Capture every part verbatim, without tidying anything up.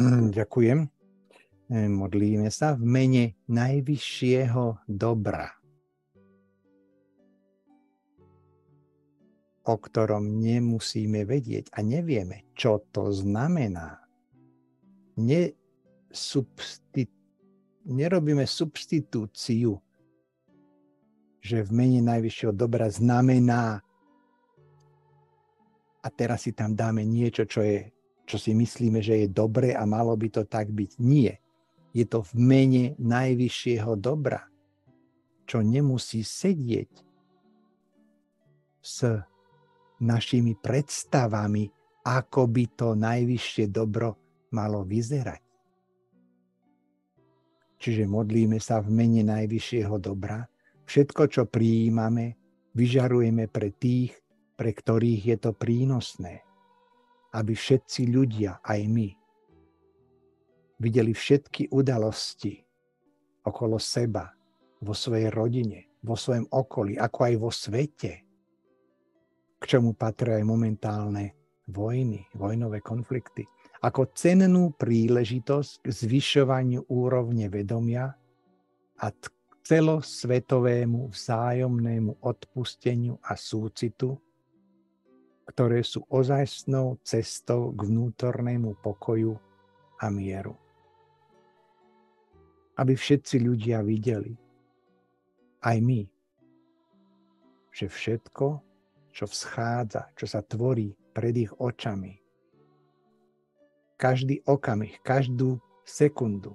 Ďakujem. Modlíme sa v mene najvyššieho dobra, o ktorom nemusíme vedieť a nevieme, čo to znamená. Nesubsti- nerobíme substitúciu, že v mene najvyššieho dobra znamená a teraz si tam dáme niečo, čo je, čo si myslíme, že je dobre a malo by to tak byť. Nie. Je to v mene najvyššieho dobra, čo nemusí sedieť s našimi predstavami, ako by to najvyššie dobro malo vyzerať. Čiže modlíme sa v mene najvyššieho dobra. Všetko, čo prijímame, vyžarujeme pre tých, pre ktorých je to prínosné. Aby všetci ľudia, aj my, videli všetky udalosti okolo seba, vo svojej rodine, vo svojom okolí, ako aj vo svete, k čomu patria aj momentálne vojny, vojnové konflikty, ako cennú príležitosť k zvyšovaniu úrovne vedomia a t- celosvetovému vzájomnému odpusteniu a súcitu, ktoré sú ozajstnou cestou k vnútornému pokoju a mieru. Aby všetci ľudia videli, aj my, že všetko, čo vschádza, čo sa tvorí pred ich očami, každý okamih, každú sekundu,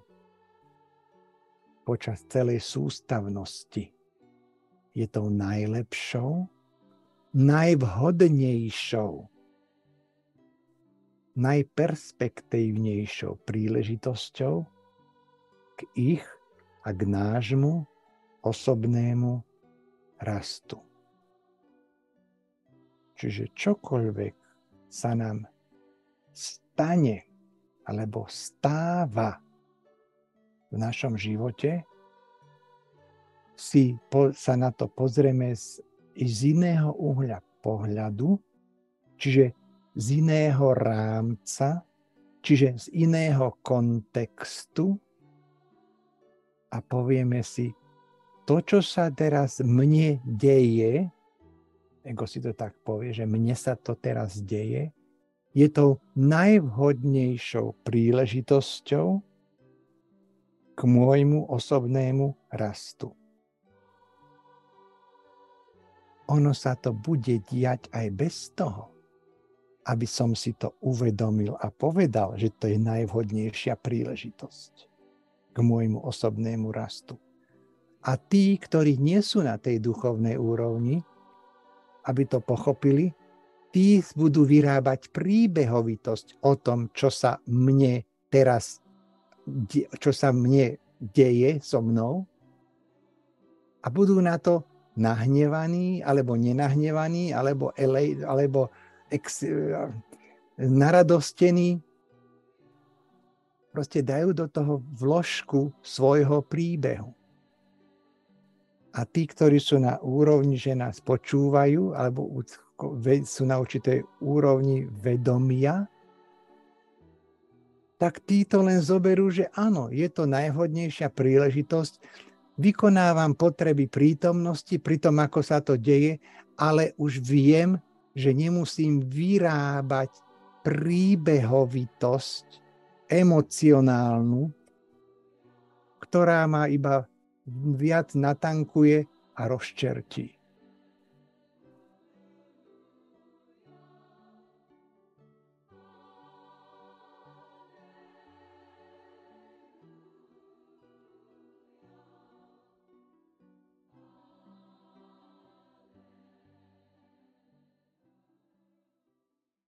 počas celej sústavnosti je tou najlepšou, najvhodnejšou, najperspektívnejšou príležitosťou k ich a k nášmu osobnému rastu. Čiže čokoľvek sa nám stane alebo stáva v našom živote, si po, sa na to pozrieme z, z iného uhľa pohľadu, čiže z iného rámca, čiže z iného kontextu a povieme si, to, čo sa teraz mne deje, ego si to tak povie, že mne sa to teraz deje, je tou najvhodnejšou príležitosťou k môjmu osobnému rastu. Ono sa to bude diať aj bez toho, aby som si to uvedomil a povedal, že to je najvhodnejšia príležitosť k môjmu osobnému rastu. A tí, ktorí nie sú na tej duchovnej úrovni, aby to pochopili, tí budú vyrábať príbehovitosť o tom, čo sa mne teraz, čo sa mne deje so mnou a budú na to nahnevaní, alebo nenahnevaní, alebo, elej, alebo ex, naradostení. Proste dajú do toho vložku svojho príbehu. A tí, ktorí sú na úrovni, že nás počúvajú, alebo sú na určitej úrovni vedomia, tak títo len zoberú, že áno, je to najvhodnejšia príležitosť, vykonávam potreby prítomnosti pri tom, ako sa to deje, ale už viem, že nemusím vyrábať príbehovitosť emocionálnu, ktorá ma iba viac natankuje a rozčertí.